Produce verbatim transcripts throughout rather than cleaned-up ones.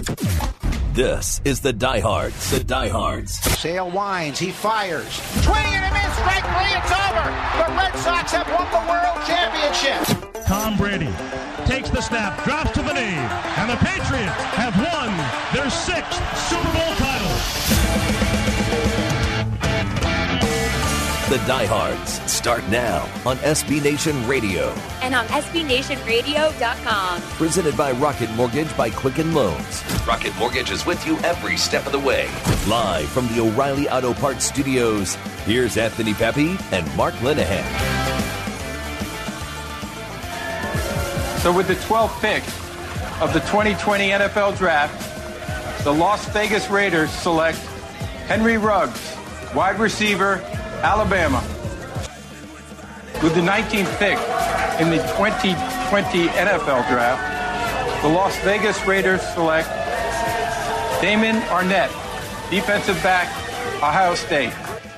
This is the Diehards. The Diehards. Sale winds. He fires. Swing and a miss. Strike three. It's over. The Red Sox have won the World Championship. Tom Brady takes the snap, drops to the knee, and the Patriots have won their sixth Super Bowl title. The Diehards start now on S B Nation Radio. And on S B Nation Radio dot com. Presented by Rocket Mortgage by Quicken Loans. Rocket Mortgage is with you every step of the way. Live from the O'Reilly Auto Parts Studios, here's Anthony Pepe and Mark Linehan. So with the twelfth pick of the twenty twenty N F L Draft, the Las Vegas Raiders select Henry Ruggs, wide receiver, Alabama. With the nineteenth pick in the twenty twenty N F L Draft, the Las Vegas Raiders select Damon Arnett, defensive back, Ohio State.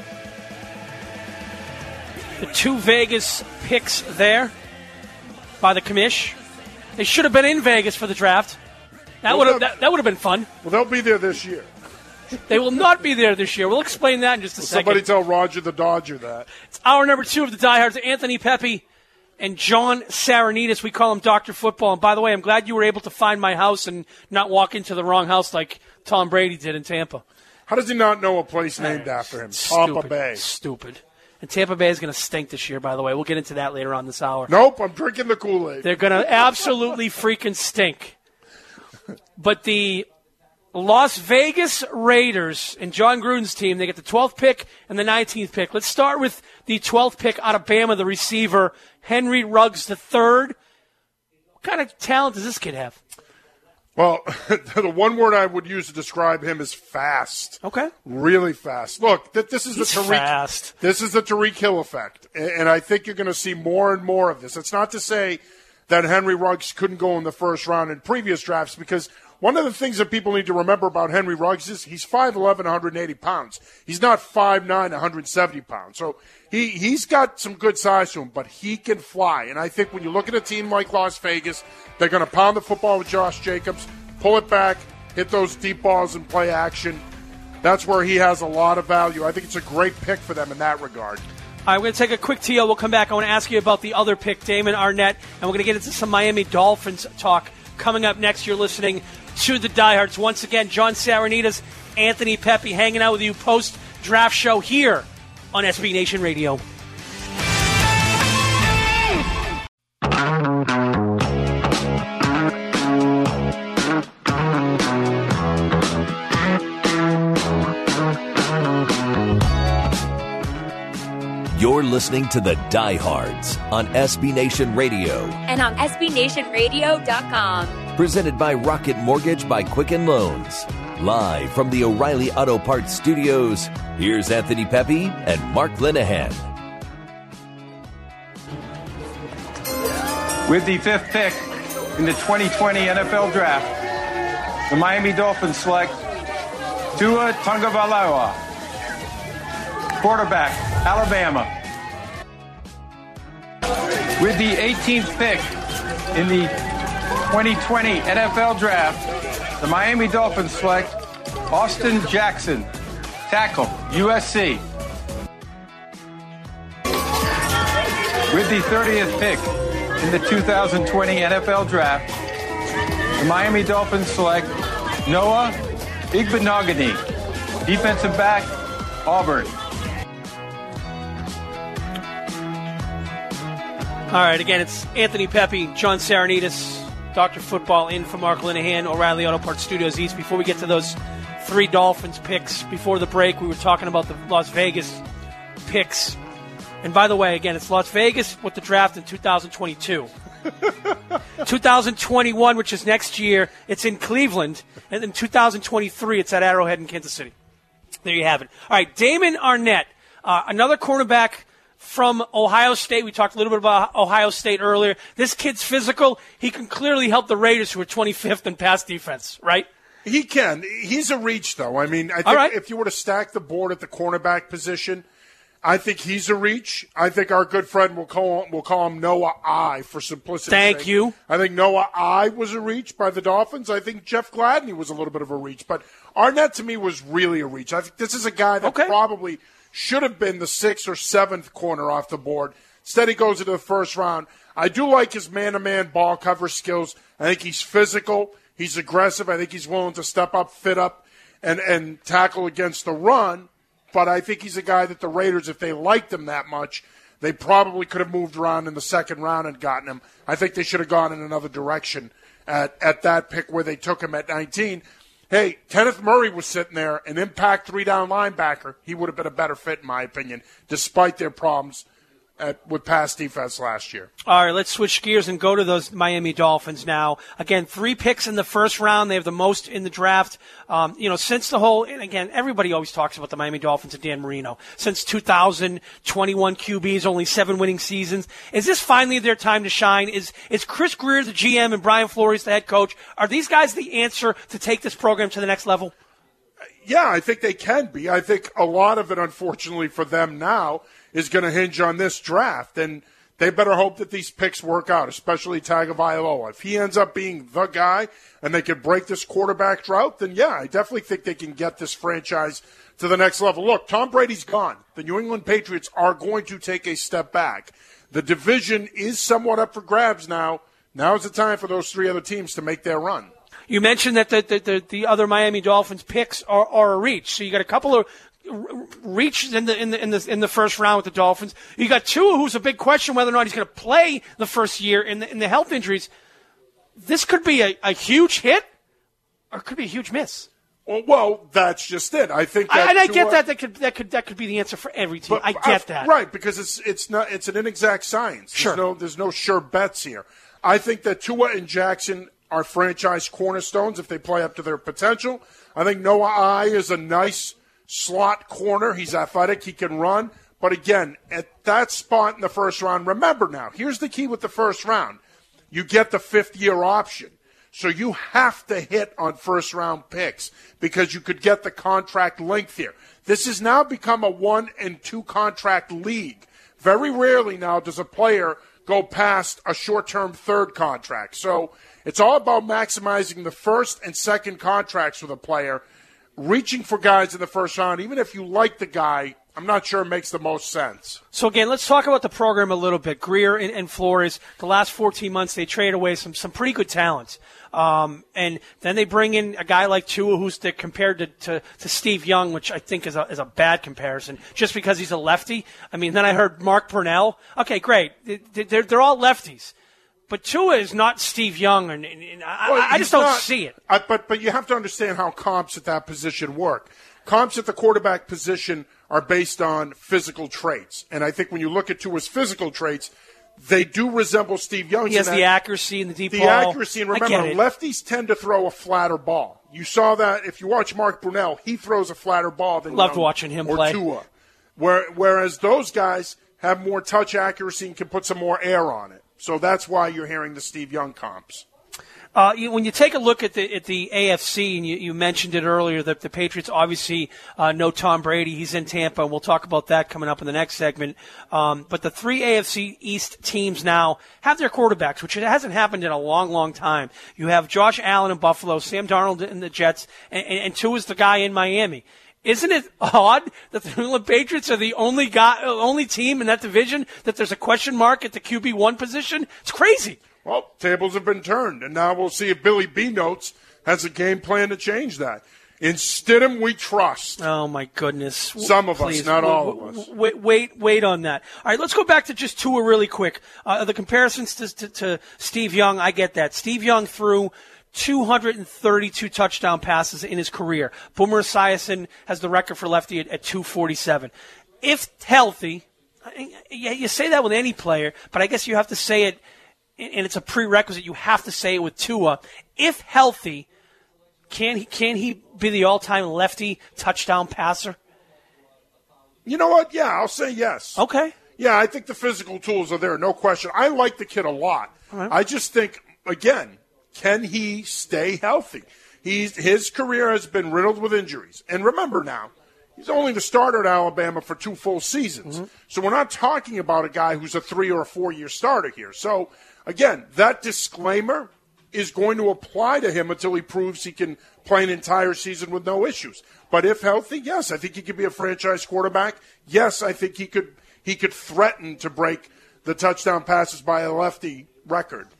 The two Vegas picks there by the commish. They should have been in Vegas for the draft. That well, would have that, that would have been fun. Well, they'll be there this year. They will not be there this year. We'll explain that in just a well, second. Somebody tell Roger the Dodger that. It's hour number two of the Diehards. Anthony Pepe and John Saranides. We call him Doctor Football. And by the way, I'm glad you were able to find my house and not walk into the wrong house like Tom Brady did in Tampa. How does he not know a place named after him? Stupid, Tampa Bay. Stupid. And Tampa Bay is going to stink this year, by the way. We'll get into that later on this hour. Nope, I'm drinking the Kool-Aid. They're going to absolutely freaking stink. But the Las Vegas Raiders and John Gruden's team, they get the twelfth pick and the nineteenth pick. Let's start with the twelfth pick out of Bama, the receiver, Henry Ruggs the third. What kind of talent does this kid have? Well, the one word I would use to describe him is fast. Okay. Really fast. Look, th- this is He's the Tariq. Fast. This is the Tariq Hill effect, and, and I think you're going to see more and more of this. It's not to say that Henry Ruggs couldn't go in the first round in previous drafts, because one of the things that people need to remember about Henry Ruggs is he's five eleven, one hundred eighty pounds. He's not five nine, one hundred seventy pounds. So he, he's got some good size to him, but he can fly. And I think when you look at a team like Las Vegas, they're going to pound the football with Josh Jacobs, pull it back, hit those deep balls and play action. That's where he has a lot of value. I think it's a great pick for them in that regard. All right, we're going to take a quick T O. We'll come back. I want to ask you about the other pick, Damon Arnett, and we're going to get into some Miami Dolphins talk coming up next. You're listening to the Diehards. Once again, John Saranides, Anthony Pepe hanging out with you post-draft show here on S B Nation Radio. You're listening to the Diehards on S B Nation Radio. And on S B Nation Radio dot com. Presented by Rocket Mortgage by Quicken Loans. Live from the O'Reilly Auto Parts Studios, here's Anthony Pepe and Mark Linehan. With the fifth pick in the twenty twenty N F L Draft, the Miami Dolphins select Tua Tagovailoa, quarterback, Alabama. With the eighteenth pick in the twenty twenty N F L Draft, the Miami Dolphins select Austin Jackson, tackle, U S C. With the thirtieth pick in the two thousand twenty N F L Draft, the Miami Dolphins select Noah Igbinoghene, defensive back, Auburn. All right, again, it's Anthony Pepe, John Saranides, Doctor Football in for Mark Linehan, O'Reilly Auto Parts Studios East. Before we get to those three Dolphins picks, before the break, we were talking about the Las Vegas picks. And by the way, again, it's Las Vegas with the draft in two thousand twenty-two. two thousand twenty-one, which is next year, it's in Cleveland. And in two thousand twenty-three, it's at Arrowhead in Kansas City. There you have it. All right, Damon Arnett, uh, another cornerback from Ohio State. We talked a little bit about Ohio State earlier. This kid's physical. He can clearly help the Raiders, who are twenty-fifth in pass defense, right? He can. He's a reach, though. I mean, I think right. if you were to stack the board at the cornerback position, I think he's a reach. I think our good friend will call will call him Noah I for simplicity. Thank sake. you. I think Noah I was a reach by the Dolphins. I think Jeff Gladney was a little bit of a reach. But Arnett, to me, was really a reach. I think this is a guy that okay. probably should have been the sixth or seventh corner off the board. Instead, he goes into the first round. I do like his man-to-man ball cover skills. I think he's physical. He's aggressive. I think he's willing to step up, fit up, and, and tackle against the run. But I think he's a guy that the Raiders, if they liked him that much, they probably could have moved around in the second round and gotten him. I think they should have gone in another direction at, at that pick where they took him at nineteen. Hey, Kenneth Murray was sitting there, an impact three-down linebacker. He would have been a better fit, in my opinion, despite their problems At, with pass defense last year. All right, let's switch gears and go to those Miami Dolphins now. Again, three picks in the first round. They have the most in the draft. Um, you know, since the whole, and again, everybody always talks about the Miami Dolphins and Dan Marino. Since two thousand, twenty-one Q Bs, only seven winning seasons. Is this finally their time to shine? Is is Chris Greer the G M and Brian Flores the head coach? Are these guys the answer to take this program to the next level? Yeah, I think they can be. I think a lot of it, unfortunately for them now, is going to hinge on this draft. And they better hope that these picks work out, especially Tagovailoa. If he ends up being the guy and they can break this quarterback drought, then yeah, I definitely think they can get this franchise to the next level. Look, Tom Brady's gone. The New England Patriots are going to take a step back. The division is somewhat up for grabs now. Now's the time for those three other teams to make their run. You mentioned that the, the, the, the other Miami Dolphins picks are, are a reach. So you got a couple of reaches in the in the in the in the first round with the Dolphins. You got Tua, who's a big question whether or not he's going to play the first year in the in the health injuries. This could be a, a huge hit, or it could be a huge miss. Well, well that's just it. I think, that I, and I Tua, get that that could that could that could be the answer for every team. But, I get uh, that, right? Because it's it's not it's an inexact science. There's sure, no there's no sure bets here. I think that Tua and Jackson are franchise cornerstones if they play up to their potential. I think Noah I is a nice slot corner. He's athletic. He can run. But again, at that spot in the first round, remember now, here's the key with the first round. You get the fifth-year option. So you have to hit on first-round picks because you could get the contract length here. This has now become a one- and two-contract league. Very rarely now does a player go past a short-term third contract. So it's all about maximizing the first and second contracts with a player, reaching for guys in the first round. Even if you like the guy, I'm not sure it makes the most sense. So, again, let's talk about the program a little bit. Greer and, and Flores, the last fourteen months, they trade away some, some pretty good talents. Um, and then they bring in a guy like Tua, who's the, compared to, to, to Steve Young, which I think is a, is a bad comparison, just because he's a lefty. I mean, then I heard Mark Purnell. Okay, great. They're, they're all lefties. But Tua is not Steve Young, and, and, and I, well, I just don't not, see it. I, but but you have to understand how comps at that position work. Comps at the quarterback position are based on physical traits, and I think when you look at Tua's physical traits, they do resemble Steve Young's. He has in that, the accuracy and the deep the ball. The accuracy, and remember, I lefties tend to throw a flatter ball. You saw that if you watch Mark Brunell, he throws a flatter ball than Loved Young watching him or play. Tua. Where, whereas those guys have more touch accuracy and can put some more air on it. So that's why you're hearing the Steve Young comps. Uh, you, when you take a look at the at the A F C, and you, you mentioned it earlier, that the Patriots obviously uh, know Tom Brady. He's in Tampa, and we'll talk about that coming up in the next segment. Um, but the three A F C East teams now have their quarterbacks, which it hasn't happened in a long, long time. You have Josh Allen in Buffalo, Sam Darnold in the Jets, and, and, and Tua is the guy in Miami. Isn't it odd that the New England Patriots are the only guy, only team in that division that there's a question mark at the Q B one position? It's crazy. Well, tables have been turned, and now we'll see if Billy B. Notes has a game plan to change that. In Stidham, we trust. Oh, my goodness. Some of Please, us, not w- all w- of us. Wait, wait, wait on that. All right, let's go back to just Tua really quick. Uh, the comparisons to, to, to Steve Young, I get that. Steve Young threw two hundred thirty-two touchdown passes in his career. Boomer Esiason has the record for lefty at, at two forty-seven. If healthy, yeah, you say that with any player, but I guess you have to say it, and it's a prerequisite. You have to say it with Tua. If healthy, can he can he be the all-time lefty touchdown passer? You know what? Yeah, I'll say yes. Okay. Yeah, I think the physical tools are there, no question. I like the kid a lot. Right. I just think, again, can he stay healthy? He's, his career has been riddled with injuries. And remember now, He's only the starter at Alabama for two full seasons. Mm-hmm. So we're not talking about a guy who's a three- or a four-year starter here. So, again, that disclaimer is going to apply to him until he proves he can play an entire season with no issues. But if healthy, yes, I think he could be a franchise quarterback. Yes, I think he could he could threaten to break the touchdown passes by a lefty record.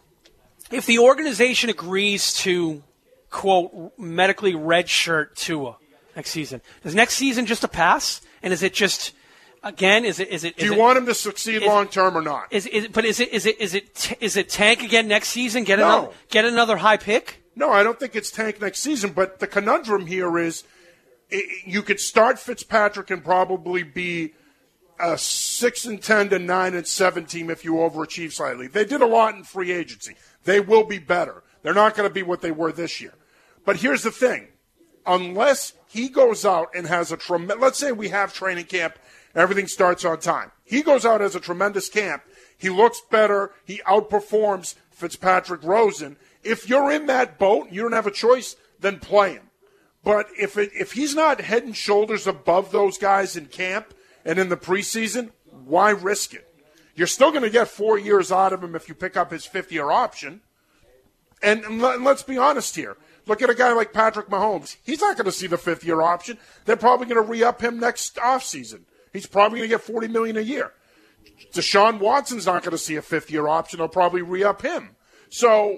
If the organization agrees to, quote, medically redshirt Tua next season, is next season just a pass? And is it just, again, is it is it? Is Do you it, want him to succeed long term or not? Is, is but is it is it is it is it tank again next season? Get No. another get another high pick? No, I don't think it's tank next season. But the conundrum here is, it, you could start Fitzpatrick and probably be a six and ten to nine and seven team if you overachieve slightly. They did a lot in free agency. They will be better. They're not going to be what they were this year. But here's the thing: unless he goes out and has a tremendous, let's say we have training camp, everything starts on time. He goes out as a tremendous camp. He looks better. He outperforms Fitzpatrick Rosen. If you're in that boat, you don't have a choice, then play him. But if it, if he's not head and shoulders above those guys in camp and in the preseason, why risk it? You're still going to get four years out of him if you pick up his fifth-year option. And, and let, let's be honest here. Look at a guy like Patrick Mahomes. He's not going to see the fifth-year option. They're probably going to re-up him next offseason. He's probably going to get forty million dollars a year. Deshaun Watson's not going to see a fifth-year option. They'll probably re-up him. So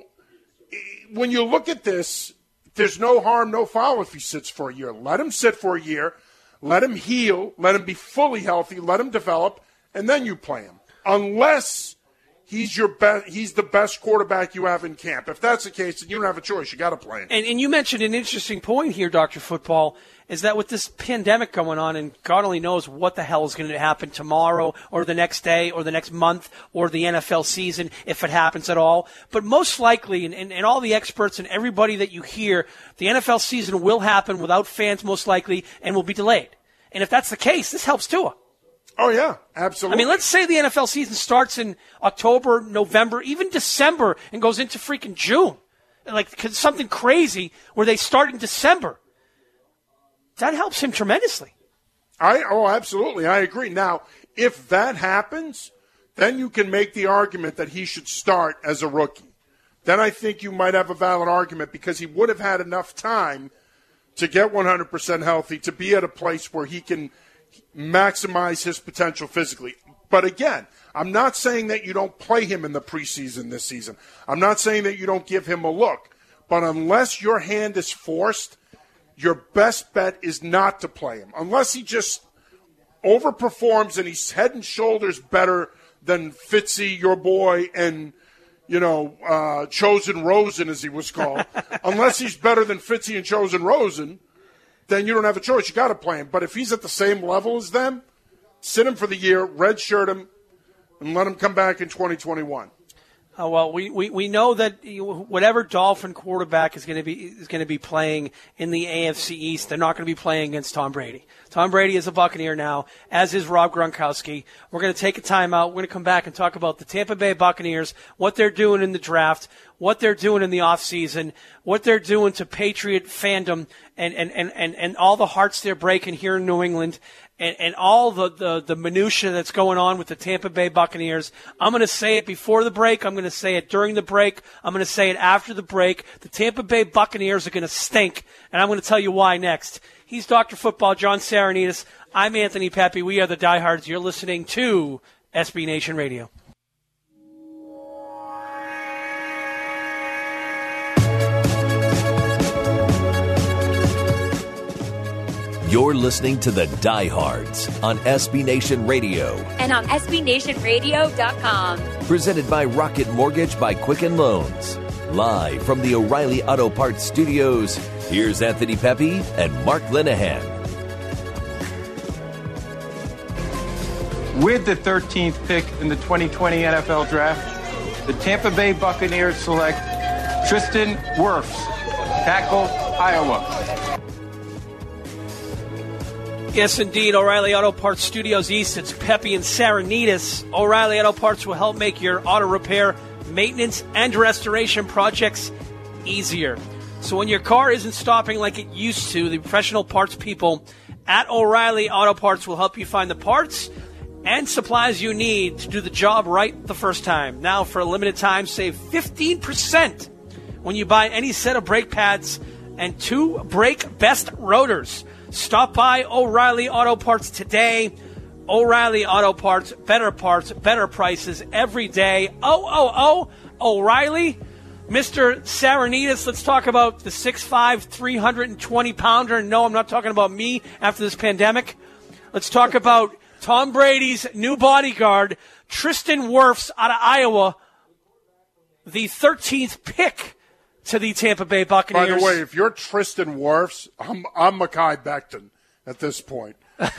when you look at this, there's no harm, no foul if he sits for a year. Let him sit for a year. Let him heal. Let him be fully healthy. Let him develop, and then you play him. Unless he's your best, he's the best quarterback you have in camp. If that's the case, then you don't have a choice. You got to play him. And, and you mentioned an interesting point here, Doctor Football, is that with this pandemic going on, and God only knows what the hell is going to happen tomorrow or the next day or the next month or the N F L season, if it happens at all. But most likely, and, and, and all the experts and everybody that you hear, the N F L season will happen without fans most likely and will be delayed. And if that's the case, this helps Tua. Oh, yeah, absolutely. I mean, let's say the N F L season starts in October, November, even December, and goes into freaking June. Like something crazy where they start in December. That helps him tremendously. I Oh, absolutely. I agree. Now, if that happens, then you can make the argument that he should start as a rookie. Then I think you might have a valid argument because he would have had enough time to get one hundred percent healthy, to be at a place where he can maximize his potential physically. But again, I'm not saying that you don't play him in the preseason this season. I'm not saying that you don't give him a look. But unless your hand is forced, your best bet is not to play him. Unless he just overperforms and he's head and shoulders better than Fitzy, your boy, and, you know, uh, Chosen Rosen, as he was called. Unless he's better than Fitzy and Chosen Rosen, then you don't have a choice. You got to play him. But if he's at the same level as them, sit him for the year, redshirt him, and let him come back in twenty twenty-one. Uh, well, we, we, we know that whatever Dolphin quarterback is going to be is going to be playing in the A F C East, they're not going to be playing against Tom Brady. Tom Brady is a Buccaneer now, as is Rob Gronkowski. We're going to take a timeout. We're going to come back and talk about the Tampa Bay Buccaneers, what they're doing in the draft, what they're doing in the offseason, what they're doing to Patriot fandom, and, and, and, and, and all the hearts they're breaking here in New England. And, and all the, the, the minutia that's going on with the Tampa Bay Buccaneers. I'm going to say it before the break. I'm going to say it during the break. I'm going to say it after the break. The Tampa Bay Buccaneers are going to stink, and I'm going to tell you why next. He's Doctor Football, John Saranides. I'm Anthony Pepe. We are the Diehards. You're listening to S B Nation Radio. You're listening to the Diehards on S B Nation Radio and on S B Nation Radio dot com. Presented by Rocket Mortgage by Quicken Loans. Live from the O'Reilly Auto Parts Studios, here's Anthony Pepe and Mark Linehan. With the thirteenth pick in the twenty twenty N F L Draft, the Tampa Bay Buccaneers select Tristan Wirfs, tackle, Iowa. Yes, indeed. O'Reilly Auto Parts Studios East. It's Pepe and Saranides. O'Reilly Auto Parts will help make your auto repair, maintenance, and restoration projects easier. So when your car isn't stopping like it used to, the professional parts people at O'Reilly Auto Parts will help you find the parts and supplies you need to do the job right the first time. Now, for a limited time, save fifteen percent when you buy any set of brake pads and two Brake Best rotors. Stop by O'Reilly Auto Parts today. O'Reilly Auto Parts, better parts, better prices every day. Oh, oh, oh, O'Reilly. Mister Saranitas, let's talk about the six five, three hundred twenty pounder. No, I'm not talking about me after this pandemic. Let's talk about Tom Brady's new bodyguard, Tristan Wirfs out of Iowa, the thirteenth pick to the Tampa Bay Buccaneers. By the way, if you're Tristan Wirfs, I'm, I'm Mekhi Becton at this point.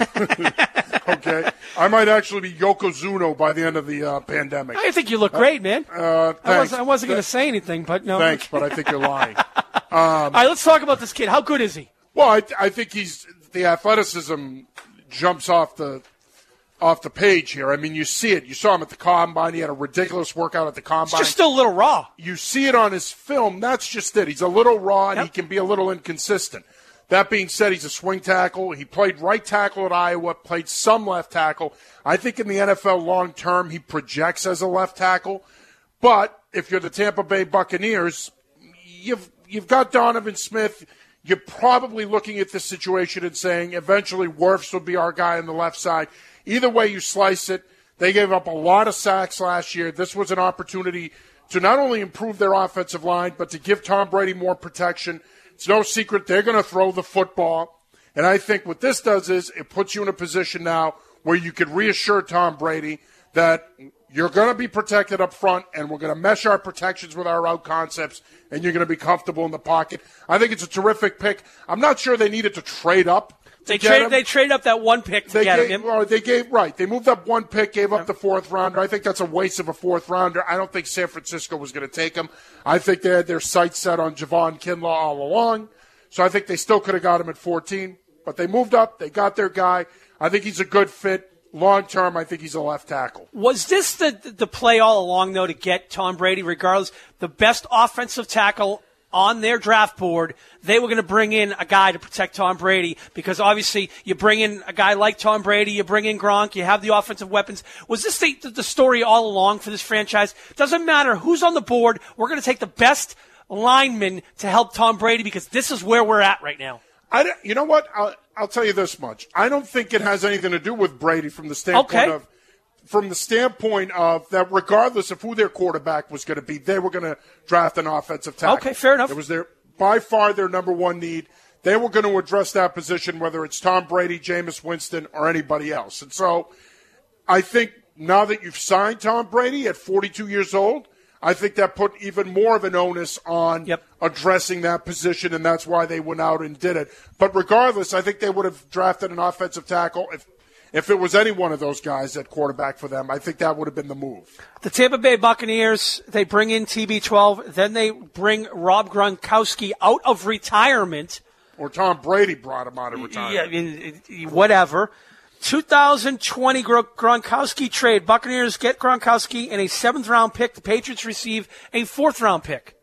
Okay? I might actually be Yokozuna by the end of the uh, pandemic. I think you look great, man. Uh, I wasn't, I wasn't going to say anything, but no. Thanks, but I think you're lying. Um, All right, let's talk about this kid. How good is he? Well, I, I think he's the athleticism jumps off the off the page here. I mean, you see it. You saw him at the combine. He had a ridiculous workout at the combine. It's just still a little raw. You see it on his film. That's just it. He's a little raw, and Yep. he can be a little inconsistent. That being said, he's a swing tackle. He played right tackle at Iowa, played some left tackle. I think in the N F L long term, he projects as a left tackle. But if you're the Tampa Bay Buccaneers, you've you've got Donovan Smith. You're probably looking at this situation and saying eventually Wirfs will be our guy on the left side. Either way you slice it, they gave up a lot of sacks last year. This was an opportunity to not only improve their offensive line, but to give Tom Brady more protection. It's no secret they're going to throw the football. And I think what this does is it puts you in a position now where you could reassure Tom Brady that you're going to be protected up front and we're going to mesh our protections with our route concepts and you're going to be comfortable in the pocket. I think it's a terrific pick. I'm not sure they needed to trade up. They traded. They traded up that one pick to They get gave, him. or they gave right. They moved up one pick, gave up the fourth rounder. I think that's a waste of a fourth rounder. I don't think San Francisco was going to take him. I think they had their sights set on Javon Kinlaw all along. So I think they still could have got him at fourteen. But they moved up. They got their guy. I think he's a good fit. Long term, I think he's a left tackle. Was this the the play all along, though, to get Tom Brady, regardless, the best offensive tackle on their draft board? They were going to bring in a guy to protect Tom Brady because obviously you bring in a guy like Tom Brady, you bring in Gronk, you have the offensive weapons. Was this the, the story all along for this franchise? Doesn't matter who's on the board. We're going to take the best linemen to help Tom Brady because this is where we're at right now. I don't, you know what? I'll, I'll tell you this much. I don't think it has anything to do with Brady from the standpoint Okay. of from the standpoint of that regardless of who their quarterback was going to be, they were going to draft an offensive tackle. Okay, fair enough. It was their by far their number one need. They were going to address that position, whether it's Tom Brady, Jameis Winston, or anybody else. And so I think now that you've signed Tom Brady at forty-two years old, I think that put even more of an onus on Yep. addressing that position, and that's why they went out and did it. But regardless, I think they would have drafted an offensive tackle if if it was any one of those guys at quarterback for them. I think that would have been the move. The Tampa Bay Buccaneers, they bring in T B twelve, then they bring Rob Gronkowski out of retirement. Or Tom Brady brought him out of retirement. Yeah, I mean, whatever. two thousand twenty Gronkowski trade. Buccaneers get Gronkowski and a seventh-round pick. The Patriots receive a fourth-round pick.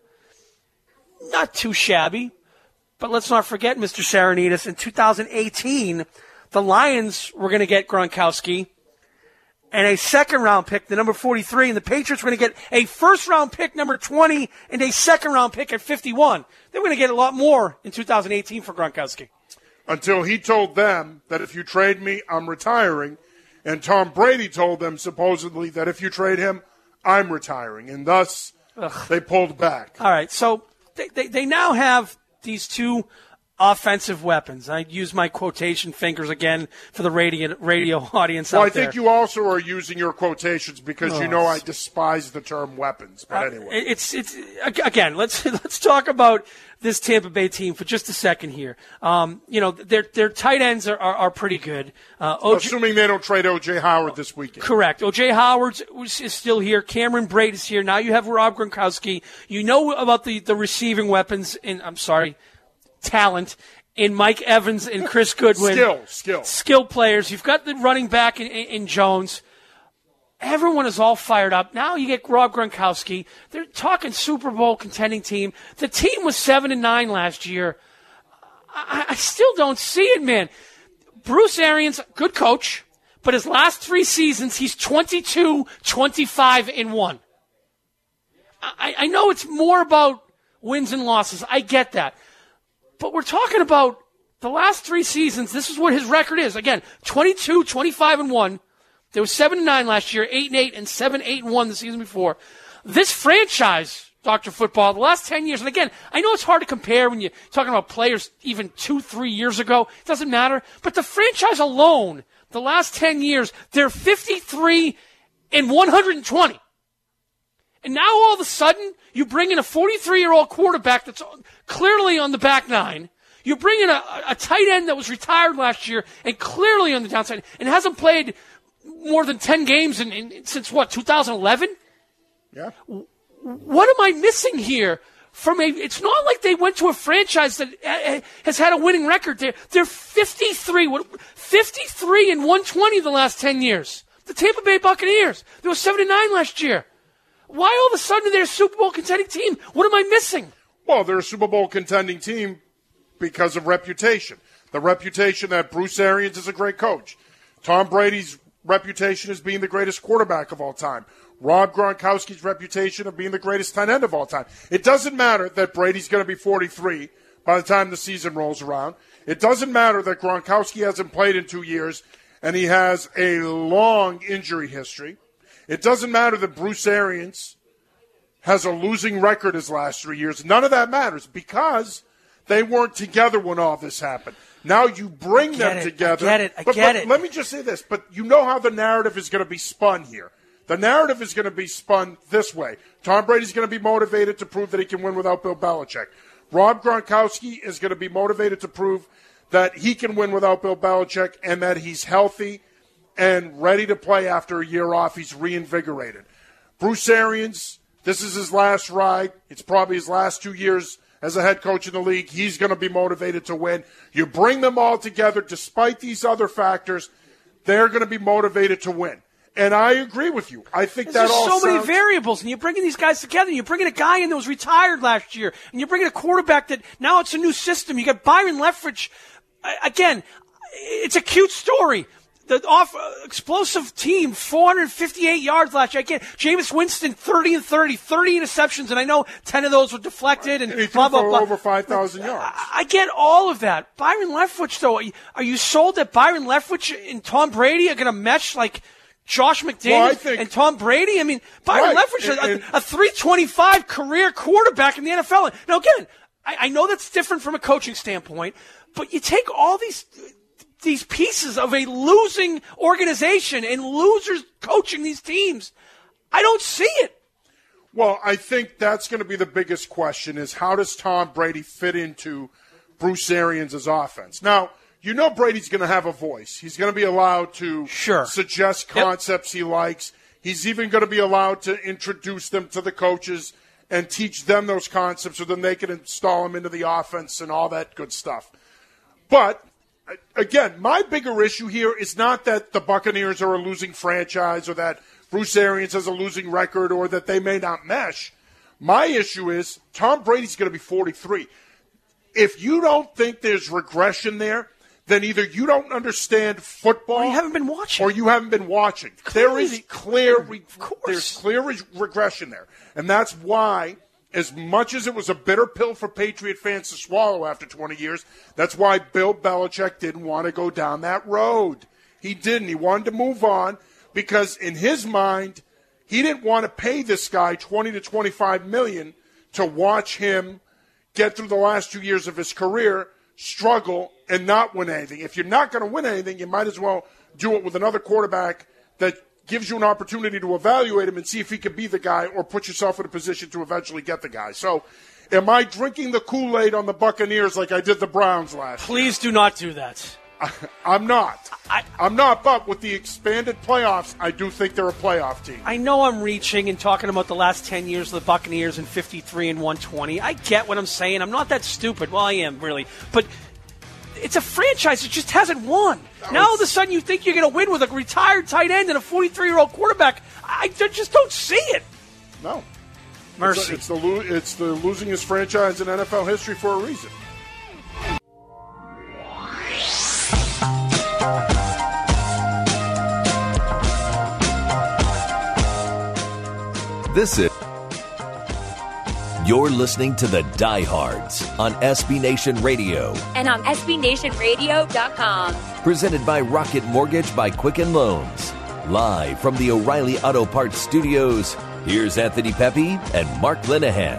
Not too shabby. But let's not forget, Mister Saranitas, in two thousand eighteen, the Lions were going to get Gronkowski and a second-round pick, the number forty-three, and the Patriots were going to get a first-round pick, number twenty, and a second-round pick at fifty-one. They were going to get a lot more in two thousand eighteen for Gronkowski. Until he told them that if you trade me, I'm retiring. And Tom Brady told them supposedly that if you trade him, I'm retiring. And thus, Ugh. they pulled back. All right, so they, they, they now have these two offensive weapons. I use my quotation fingers again for the radio, radio audience well, out I think there. you also are using your quotations because Oh. you know I despise the term weapons. But Uh, anyway. it's it's again. Let's let's talk about this Tampa Bay team for just a second here. Um, you know, their their tight ends are are, are pretty good. Uh, O J, Assuming they don't trade O J Howard this weekend. correct. O J Howard is still here. Cameron Braid is here. Now you have Rob Gronkowski. You know about the, the receiving weapons in I'm sorry, talent in Mike Evans and Chris Goodwin. Skill, skill. Skill players. You've got the running back in, in, in Jones. Everyone is all fired up. Now you get Rob Gronkowski. They're talking Super Bowl contending team. The team was seven and nine last year. I, I still don't see it, man. Bruce Arians, good coach, but his last three seasons, he's twenty-two, twenty-five, and one. I, I know it's more about wins and losses. I get that. But we're talking about the last three seasons. This is what his record is. Again, twenty-two, twenty-five, and one. There was seven and nine last year, eight and eight, and seven, eight, and one the season before. This franchise, Doctor Football, the last ten years, and again, I know it's hard to compare when you're talking about players even two, three years ago. It doesn't matter. But the franchise alone, the last ten years, they're fifty-three and one hundred twenty. And now all of a sudden, you bring in a forty-three-year-old quarterback that's clearly on the back nine. You bring in a, a tight end that was retired last year and clearly on the downside and hasn't played more than ten games in, in, since, what, two thousand eleven? Yeah. What am I missing here? From a, it's not like they went to a franchise that has had a winning record. They're, they're fifty-three, fifty-three and one twenty the last ten years. The Tampa Bay Buccaneers, they were seventy-nine last year. Why all of a sudden they're a Super Bowl contending team? What am I missing? Well, they're a Super Bowl contending team because of reputation. The reputation that Bruce Arians is a great coach. Tom Brady's reputation as being the greatest quarterback of all time. Rob Gronkowski's reputation of being the greatest tight end of all time. It doesn't matter that Brady's going to be forty-three by the time the season rolls around. It doesn't matter that Gronkowski hasn't played in two years and he has a long injury history. It doesn't matter that Bruce Arians has a losing record his last three years. None of that matters because they weren't together when all this happened. Now you bring them it, together. I get it. I but, get but it. Let me just say this. But you know how the narrative is going to be spun here. The narrative is going to be spun this way. Tom Brady's going to be motivated to prove that he can win without Bill Belichick. Rob Gronkowski is going to be motivated to prove that he can win without Bill Belichick and that he's healthy and ready to play after a year off. He's reinvigorated. Bruce Arians, this is his last ride. It's probably his last two years as a head coach in the league. He's going to be motivated to win. You bring them all together, despite these other factors, they're going to be motivated to win. And I agree with you. I think There's that all so sounds... many variables, and you're bringing these guys together. And you're bringing a guy in that was retired last year, and you're bringing a quarterback that now it's a new system. You got Byron Leftwich. Again, it's a cute story. The off uh, explosive team, four hundred fifty-eight yards last year. Again, Jameis Winston, thirty and thirty, thirty interceptions, and I know ten of those were deflected. And, and he blah, threw blah, for blah. over five thousand yards. I, I get all of that. Byron Leftwich, though, are you, are you sold that Byron Leftwich and Tom Brady are going to mesh like Josh McDaniels well, think, and Tom Brady? I mean, Byron right. Leftwich, and, a, a three twenty-five career quarterback in the N F L. Now, again, I, I know that's different from a coaching standpoint, but you take all these these pieces of a losing organization and losers coaching these teams. I don't see it. Well, I think that's going to be the biggest question is how does Tom Brady fit into Bruce Arians' offense? Now, you know Brady's going to have a voice. He's going to be allowed to sure. suggest concepts yep. he likes. He's even going to be allowed to introduce them to the coaches and teach them those concepts so then they can install them into the offense and all that good stuff. But, again, my bigger issue here is not that the Buccaneers are a losing franchise or that Bruce Arians has a losing record or that they may not mesh. My issue is Tom Brady's going to be forty-three. If you don't think there's regression there, then either you don't understand football, or you haven't been watching, or you haven't been watching. Clearly, there is clear, re- of course. there's clear re- regression there, and that's why, as much as it was a bitter pill for Patriot fans to swallow after twenty years, that's why Bill Belichick didn't want to go down that road. He didn't. He wanted to move on because, in his mind, he didn't want to pay this guy twenty to twenty-five million to watch him get through the last two years of his career, struggle, and not win anything. If you're not going to win anything, you might as well do it with another quarterback that gives you an opportunity to evaluate him and see if he can be the guy or put yourself in a position to eventually get the guy. So am I drinking the Kool-Aid on the Buccaneers like I did the Browns last year? Please do not do that. I, I'm not. I, I'm not, but with the expanded playoffs, I do think they're a playoff team. I know I'm reaching and talking about the last ten years of the Buccaneers and fifty-three and one twenty. I get what I'm saying. I'm not that stupid. Well, I am, really. But it's a franchise that just hasn't won. No, now all of a sudden you think you're going to win with a retired tight end and a forty-three-year-old quarterback. I just don't see it. No. Mercy. It's, a, it's, the, lo- it's the losingest franchise in N F L history for a reason. This is... You're listening to the Diehards on S B Nation Radio. And on S B Nation Radio dot com. Presented by Rocket Mortgage by Quicken Loans. Live from the O'Reilly Auto Parts Studios, here's Anthony Pepe and Mark Linehan.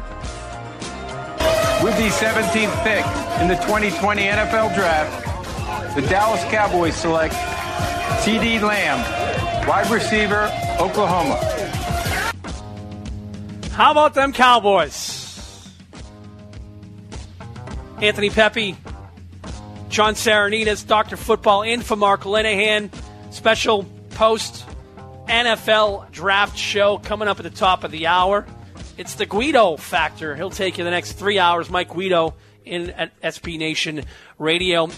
With the seventeenth pick in the twenty twenty N F L Draft, the Dallas Cowboys select CeeDee Lamb, wide receiver, Oklahoma. How about them Cowboys? Anthony Pepe, John Saranitas, Doctor Football in for Mark Linehan. Special post-N F L draft show coming up at the top of the hour. It's the Guido Factor. He'll take you the next three hours. Mike Guido in at S B Nation Radio.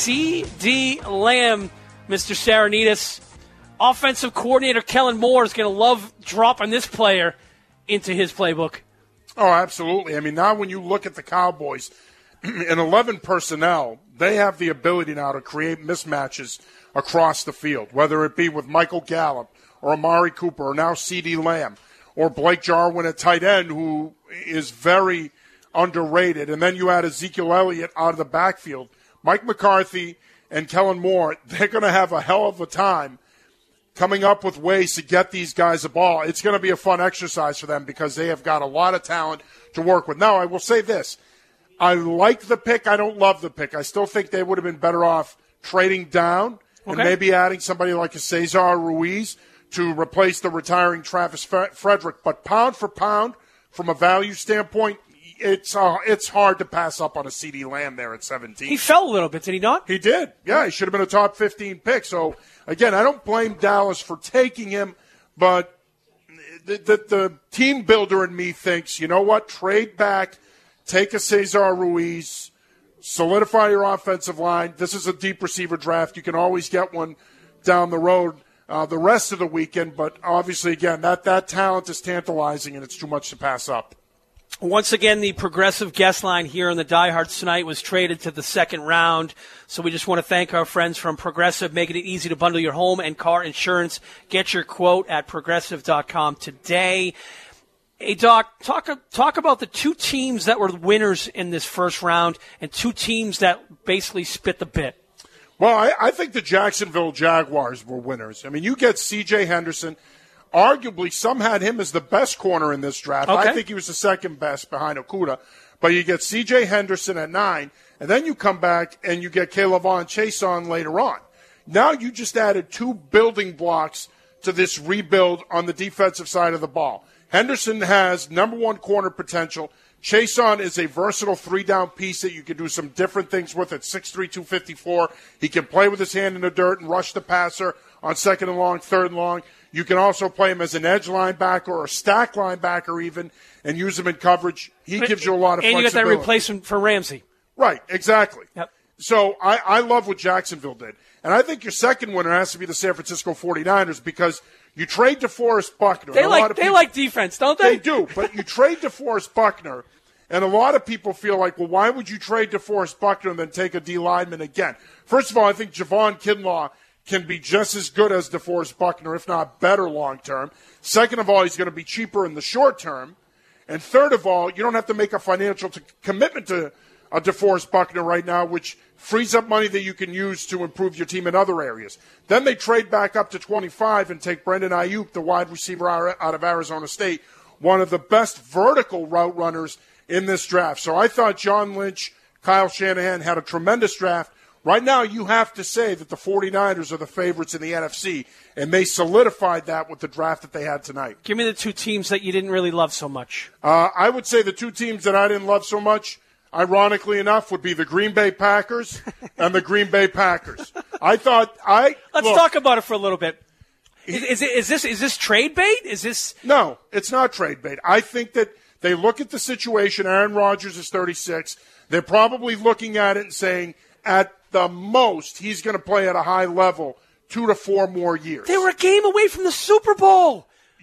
CeeDee Lamb, Mister Saranitas. Offensive coordinator Kellen Moore is going to love dropping this player into his playbook. Oh, absolutely. I mean, now when you look at the Cowboys, in eleven personnel, they have the ability now to create mismatches across the field, whether it be with Michael Gallup or Amari Cooper or now CeeDee Lamb or Blake Jarwin at tight end, who is very underrated. And then you add Ezekiel Elliott out of the backfield. Mike McCarthy and Kellen Moore, they're going to have a hell of a time coming up with ways to get these guys the ball. It's going to be a fun exercise for them because they have got a lot of talent to work with. Now, I will say this. I like the pick. I don't love the pick. I still think they would have been better off trading down and Okay. maybe adding somebody like a Cesar Ruiz to replace the retiring Travis Frederick. But pound for pound, from a value standpoint, it's uh, it's hard to pass up on a CeeDee Lamb there at seventeen. He fell a little bit, did he not? He did. Yeah, he should have been a top fifteen pick. So, again, I don't blame Dallas for taking him, but the, the, the team builder in me thinks, you know what, trade back, take a Cesar Ruiz, solidify your offensive line. This is a deep receiver draft. You can always get one down the road uh, the rest of the weekend, but obviously, again, that, that talent is tantalizing, and it's too much to pass up. Once again, the Progressive guest line here on the Diehards tonight was traded to the second round. So we just want to thank our friends from Progressive, making it easy to bundle your home and car insurance. Get your quote at progressive dot com today. Hey, Doc, talk, talk about the two teams that were winners in this first round and two teams that basically spit the bit. Well, I, I think the Jacksonville Jaguars were winners. I mean, you get C J Henderson. Arguably, some had him as the best corner in this draft. Okay. I think he was the second best behind Okudah. But you get C J Henderson at nine, and then you come back and you get K'Lavon Chaisson later on. Now you just added two building blocks to this rebuild on the defensive side of the ball. Henderson has number one corner potential. Chaisson is a versatile three-down piece that you can do some different things with at six three, two fifty-four. He can play with his hand in the dirt and rush the passer on second and long, third and long. You can also play him as an edge linebacker or a stack linebacker even and use him in coverage. He But, gives you a lot of and flexibility. And you got that replacement for Ramsey. Right, exactly. Yep. So I, I love what Jacksonville did. And I think your second winner has to be the San Francisco forty-niners because you trade DeForest Buckner. They A lot like of they people- like defense, don't they? They do, but you trade DeForest Buckner, and a lot of people feel like, well, why would you trade DeForest Buckner and then take a D lineman again? First of all, I think Javon Kinlaw can be just as good as DeForest Buckner, if not better long term. Second of all, he's going to be cheaper in the short term. And third of all, you don't have to make a financial t- commitment to a DeForest Buckner right now, which frees up money that you can use to improve your team in other areas. Then they trade back up to twenty-five and take Brendan Ayuk, the wide receiver out of Arizona State, one of the best vertical route runners in this draft. So I thought John Lynch, Kyle Shanahan had a tremendous draft. Right now, you have to say that the forty-niners are the favorites in the N F C, and they solidified that with the draft that they had tonight. Give me the two teams that you didn't really love so much. Uh, I would say the two teams that I didn't love so much, ironically enough, would be the Green Bay Packers and the Green Bay Packers. I thought I Let's look, talk about it for a little bit. Is, is, it, is this is this trade bait? Is this No, it's not trade bait. I think that they look at the situation. Aaron Rodgers is thirty-six. They're probably looking at it and saying, at the most, he's going to play at a high level two to four more years. They were a game away from the Super Bowl.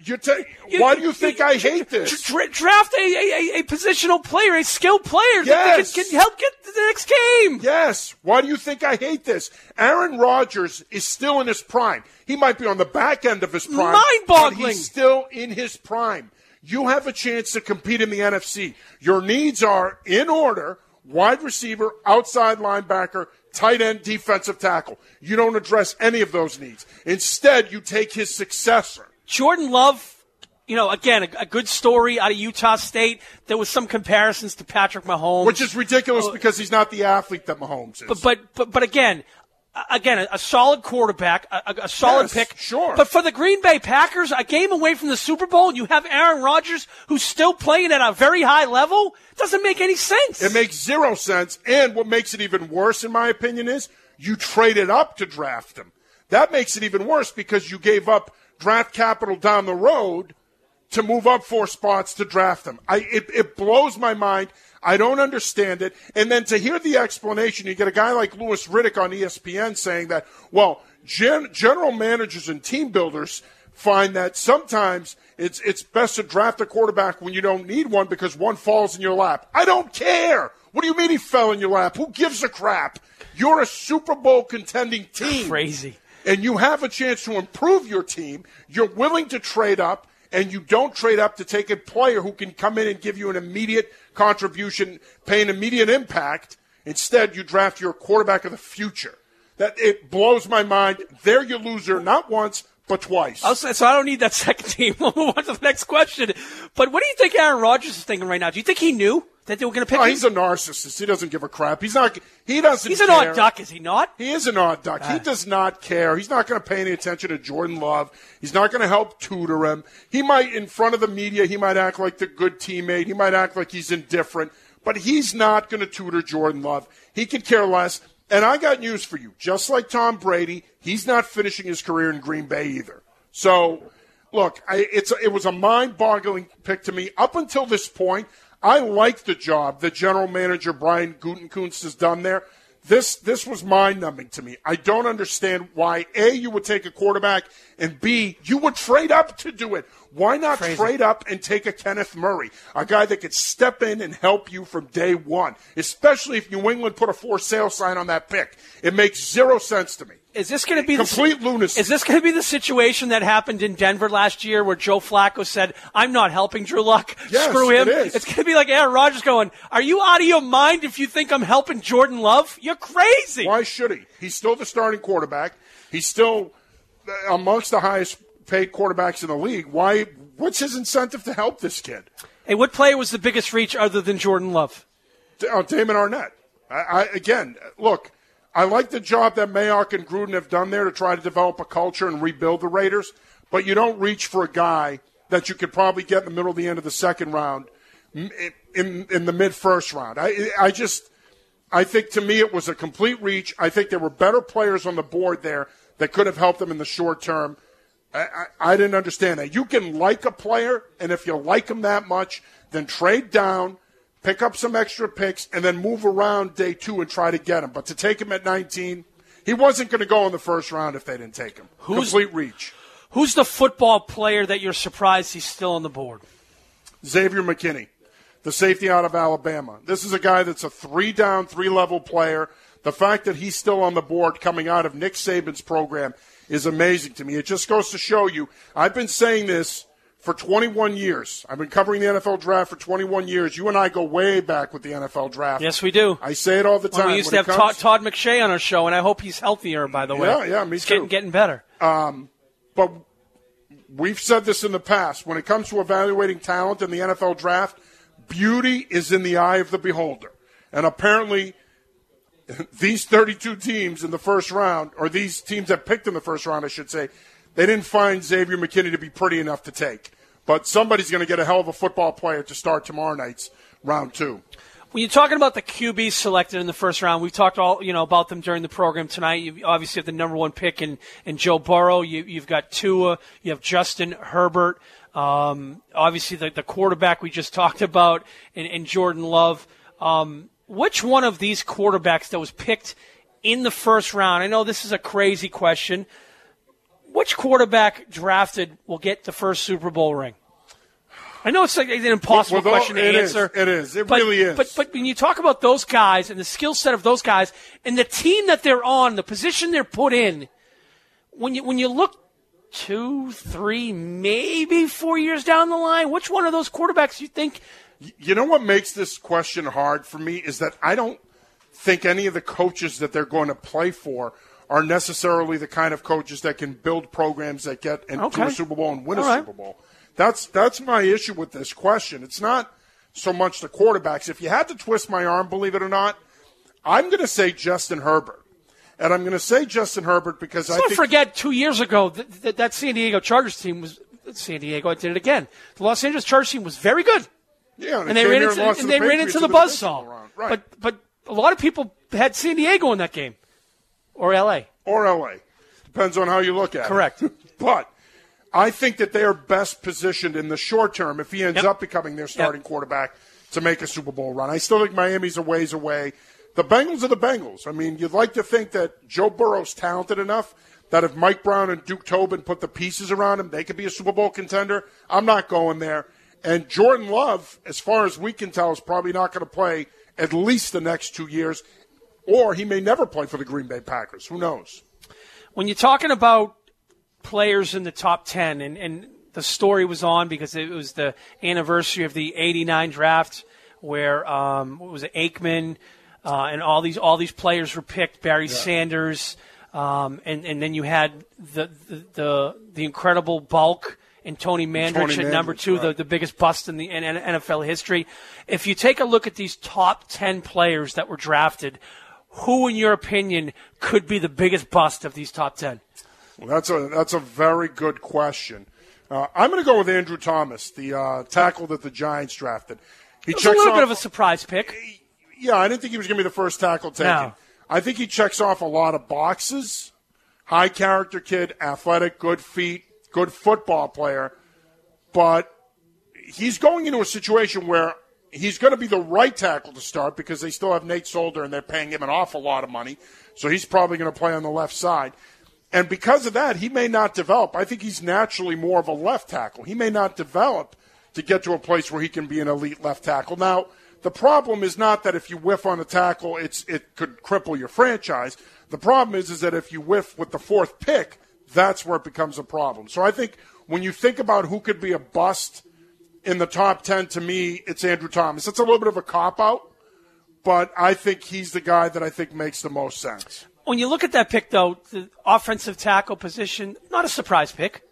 You take. Why do you think you, I hate this? Dra- draft a, a, a positional player, a skilled player yes. that can, can help get to the next game. Yes. Why do you think I hate this? Aaron Rodgers is still in his prime. He might be on the back end of his prime. Mind-boggling. But he's still in his prime. You have a chance to compete in the N F C. Your needs are in order: wide receiver, outside linebacker, tight end, defensive tackle. You don't address any of those needs. Instead, you take his successor. Jordan Love, you know, again, a, a good story out of Utah State. There was some comparisons to Patrick Mahomes. Which is ridiculous uh, because he's not the athlete that Mahomes is. But, but, but, but again, again, a, a solid quarterback, a, a solid yes, pick. Sure. But for the Green Bay Packers, a game away from the Super Bowl, and you have Aaron Rodgers, who's still playing at a very high level, doesn't make any sense. It makes zero sense. And what makes it even worse, in my opinion, is you traded up to draft him. That makes it even worse because you gave up draft capital down the road to move up four spots to draft him. I, it, it blows my mind. I don't understand it. And then to hear the explanation, you get a guy like Louis Riddick on E S P N saying that, well, gen, general managers and team builders find that sometimes it's it's best to draft a quarterback when you don't need one because one falls in your lap. I don't care. What do you mean he fell in your lap? Who gives a crap? You're a Super Bowl contending team. Crazy. And you have a chance to improve your team. You're willing to trade up, and you don't trade up to take a player who can come in and give you an immediate contribution, pay an immediate impact. Instead, you draft your quarterback of the future. That it blows my mind. They're your loser, not once, but twice. I'll say, so I don't need that second team. We'll move on to the next question. But what do you think Aaron Rodgers is thinking right now? Do you think he knew that they were going to pick oh, him? He's a narcissist. He doesn't give a crap. He's not. He doesn't. He's an care. odd duck, is he not? He is an odd duck. Ah. He does not care. He's not going to pay any attention to Jordan Love. He's not going to help tutor him. He might, in front of the media, he might act like the good teammate. He might act like he's indifferent. But he's not going to tutor Jordan Love. He could care less. And I got news for you. Just like Tom Brady, he's not finishing his career in Green Bay either. So, look, I, it's it was a mind-boggling pick to me. Up until this point, I liked the job that general manager Brian Gutekunst has done there. This this was mind-numbing to me. I don't understand why, A, you would take a quarterback, and B, you would trade up to do it. Why not Crazy. trade up and take a Kenneth Murray, a guy that could step in and help you from day one, especially if New England put a for sale sign on that pick? It makes zero sense to me. Is this going to be complete the, lunacy? Is this going to be the situation that happened in Denver last year where Joe Flacco said, I'm not helping Drew Luck, yes, screw him? It is. It's going to be like Aaron Rodgers going, are you out of your mind if you think I'm helping Jordan Love? You're crazy. Why should he? He's still the starting quarterback. He's still amongst the highest paid quarterbacks in the league. Why? What's his incentive to help this kid? Hey, what player was the biggest reach other than Jordan Love? Uh, Damon Arnett. I, I, again, look, I like the job that Mayock and Gruden have done there to try to develop a culture and rebuild the Raiders, but you don't reach for a guy that you could probably get in the middle of the end of the second round, in, in, in the mid-first round. I, I just, I think to me it was a complete reach. I think there were better players on the board there that could have helped them in the short term. I, I, I didn't understand that. You can like a player, and if you like him that much, then trade down, pick up some extra picks, and then move around day two and try to get him. But to take him at nineteen, he wasn't going to go in the first round if they didn't take him. Who's, Complete reach. Who's the football player that you're surprised he's still on the board? Xavier McKinney, the safety out of Alabama. This is a guy that's a three-down, three-level player. The fact that he's still on the board coming out of Nick Saban's program is amazing to me. It just goes to show you, I've been saying this for twenty-one years. I've been covering the N F L draft for twenty-one years. You and I go way back with the N F L draft. Yes, we do. I say it all the time. Well, we used when to have comes... Todd, Todd McShay on our show, and I hope he's healthier, by the way. Yeah, yeah, me he's too. Getting, getting better. Um, but we've said this in the past. When it comes to evaluating talent in the N F L draft, beauty is in the eye of the beholder. And apparently these thirty-two teams in the first round, or these teams that picked in the first round, I should say, they didn't find Xavier McKinney to be pretty enough to take. But somebody's going to get a hell of a football player to start tomorrow night's round two. When you're talking about the Q Bs selected in the first round, we've talked all you know about them during the program tonight. You obviously have the number one pick in, in Joe Burrow. You, you've got Tua. You have Justin Herbert. Um, obviously, the, the quarterback we just talked about, and, and Jordan Love. Um, which one of these quarterbacks that was picked in the first round, I know this is a crazy question, which quarterback drafted will get the first Super Bowl ring? I know it's like an impossible With all, question to it answer. Is, it is. It but, really is. But but when you talk about those guys and the skill set of those guys and the team that they're on, the position they're put in, when you when you look two, three, maybe four years down the line, which one of those quarterbacks you think? You know what makes this question hard for me is that I don't think any of the coaches that they're going to play for are necessarily the kind of coaches that can build programs that get into Okay. a Super Bowl and win All a right. Super Bowl. That's that's my issue with this question. It's not so much the quarterbacks. If you had to twist my arm, believe it or not, I'm going to say Justin Herbert. And I'm going to say Justin Herbert because Let's I not think forget two years ago that, that, that San Diego Chargers team was San Diego. I did it again. The Los Angeles Chargers team was very good, yeah, and they ran into and they ran into the buzzsaw. Right. But but a lot of people had San Diego in that game, or L A, or L A. Depends on how you look at Correct. it. Correct. But I think that they are best positioned in the short term if he ends Yep. up becoming their starting Yep. quarterback to make a Super Bowl run. I still think Miami's a ways away. The Bengals are the Bengals. I mean, you'd like to think that Joe Burrow's talented enough that if Mike Brown and Duke Tobin put the pieces around him, they could be a Super Bowl contender. I'm not going there. And Jordan Love, as far as we can tell, is probably not going to play at least the next two years, or he may never play for the Green Bay Packers. Who knows? When you're talking about players in the top ten, and, and the story was on because it was the anniversary of the eighty-nine draft where um, what was it, Aikman uh, and all these all these players were picked, Barry yeah. Sanders, um, and, and then you had the the, the, the incredible Bulk and Tony Mandrich Tony at number Mandrich, two, right. the, the biggest bust in the N F L history. If you take a look at these top ten players that were drafted, who, in your opinion, could be the biggest bust of these top ten? Well, that's a that's a very good question. Uh, I'm going to go with Andrew Thomas, the uh, tackle that the Giants drafted. He it was checks a little off, bit of a surprise pick. Yeah, I didn't think he was going to be the first tackle taken. No. I think he checks off a lot of boxes. High character kid, athletic, good feet, good football player. But he's going into a situation where he's going to be the right tackle to start because they still have Nate Solder and they're paying him an awful lot of money. So he's probably going to play on the left side. And because of that, he may not develop. I think he's naturally more of a left tackle. He may not develop to get to a place where he can be an elite left tackle. Now, the problem is not that if you whiff on a tackle, it's it could cripple your franchise. The problem is, is that if you whiff with the fourth pick, that's where it becomes a problem. So I think when you think about who could be a bust in the top ten, to me, it's Andrew Thomas. It's a little bit of a cop-out, but I think he's the guy that I think makes the most sense. When you look at that pick, though, the offensive tackle position, not a surprise pick.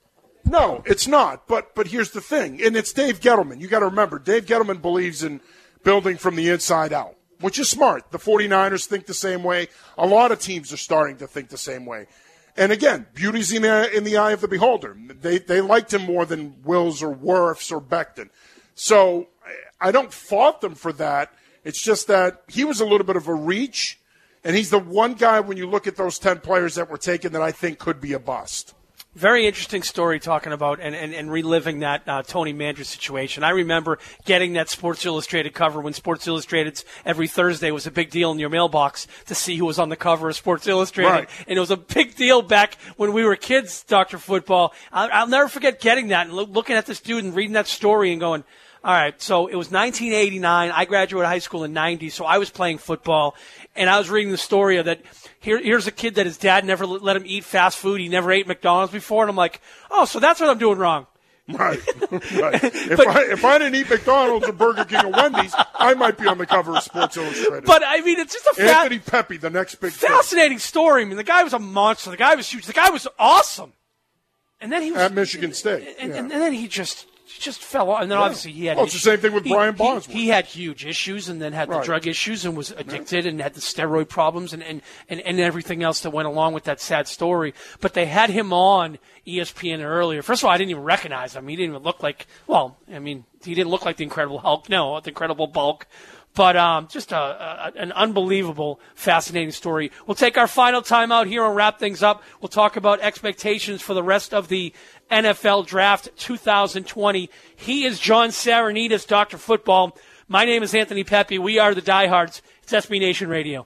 No, it's not. But but here's the thing, and it's Dave Gettleman. You got to remember, Dave Gettleman believes in building from the inside out, which is smart. The 49ers think the same way. A lot of teams are starting to think the same way. And again, beauty's in the, in the eye of the beholder. They they liked him more than Wills or Wirfs or Becton. So I don't fault them for that. It's just that he was a little bit of a reach. And he's the one guy, when you look at those ten players that were taken, that I think could be a bust. Very interesting story talking about and, and, and reliving that uh, Tony Mandrich situation. I remember getting that Sports Illustrated cover when Sports Illustrated's every Thursday was a big deal in your mailbox to see who was on the cover of Sports Illustrated. Right. And it was a big deal back when we were kids, Doctor Football. I'll, I'll never forget getting that and lo- looking at this dude and reading that story and going, all right, so it was nineteen eighty-nine. I graduated high school in ninety, so I was playing football, and I was reading the story of that. Here, here's a kid that his dad never let him eat fast food. He never ate McDonald's before, and I'm like, oh, so that's what I'm doing wrong. Right. right. If, but, I, if I didn't eat McDonald's or Burger King or Wendy's, I might be on the cover of Sports Illustrated. But, I mean, it's just a fa- Anthony Pepe, the next big fascinating thing. story. I mean, the guy was a monster. The guy was huge. The guy was awesome. And then he was at Michigan State. And, yeah. and, and then he just... just fell off. And then yeah. obviously he had... Well, it's the same thing with he, Brian he, Bosworth. He had huge issues and then had right. the drug issues and was addicted yeah. and had the steroid problems and, and, and, and everything else that went along with that sad story. But they had him on E S P N earlier. First of all, I didn't even recognize him. He didn't even look like... Well, I mean, he didn't look like the Incredible Hulk. No, the Incredible Bulk. But um, just a, a, an unbelievable, fascinating story. We'll take our final time out here and wrap things up. We'll talk about expectations for the rest of the N F L Draft two thousand twenty. He is John Saranitas, Doctor Football. My name is Anthony Pepe. We are the Diehards. It's S B Nation Radio.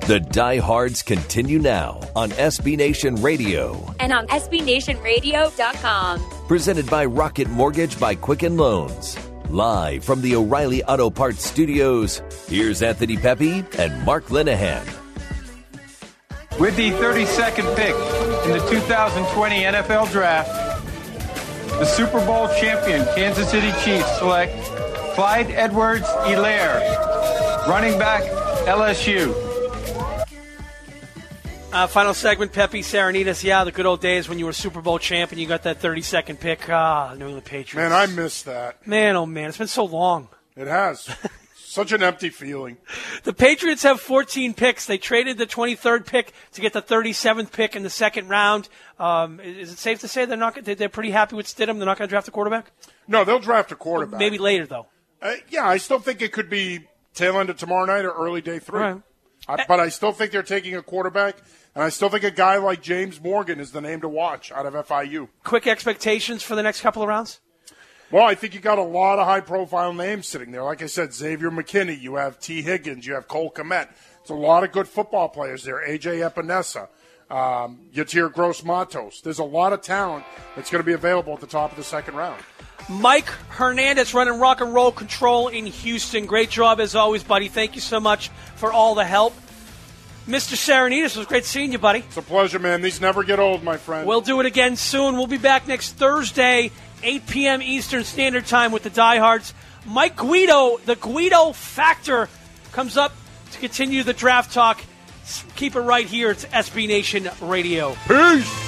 The Diehards continue now on S B Nation Radio. And on S B Nation Radio dot com. Presented by Rocket Mortgage by Quicken Loans. Live from the O'Reilly Auto Parts Studios, here's Anthony Pepe and Mark Linehan. With the thirty-second pick in the two thousand twenty N F L Draft, the Super Bowl champion Kansas City Chiefs select Clyde Edwards-Helaire, running back, L S U. Uh, final segment, Pepe Saranitas. Yeah, the good old days when you were Super Bowl champion, you got that thirty-second pick. Ah, New England Patriots. Man, I miss that. Man, oh man, it's been so long. It has. Such an empty feeling. The Patriots have fourteen picks. They traded the twenty-third pick to get the thirty-seventh pick in the second round. Um, is it safe to say they're not? They're pretty happy with Stidham? They're not going to draft a quarterback? No, they'll draft a quarterback. Well, maybe later, though. Uh, yeah, I still think it could be tail end of tomorrow night or early day three. Right. I, but I still think they're taking a quarterback, and I still think a guy like James Morgan is the name to watch out of F I U. Quick expectations for the next couple of rounds? Well, I think you got a lot of high-profile names sitting there. Like I said, Xavier McKinney, you have T. Higgins, you have Cole Kmet. It's a lot of good football players there. A J Epinesa, um, Yatir Gross-Matos. There's a lot of talent that's going to be available at the top of the second round. Mike Hernandez running rock and roll control in Houston. Great job as always, buddy. Thank you so much for all the help. Mister Saranitas, it was great seeing you, buddy. It's a pleasure, man. These never get old, my friend. We'll do it again soon. We'll be back next Thursday, eight p.m. Eastern Standard Time with the Diehards. Mike Guido, the Guido Factor, comes up to continue the draft talk. Keep it right here. It's S B Nation Radio. Peace!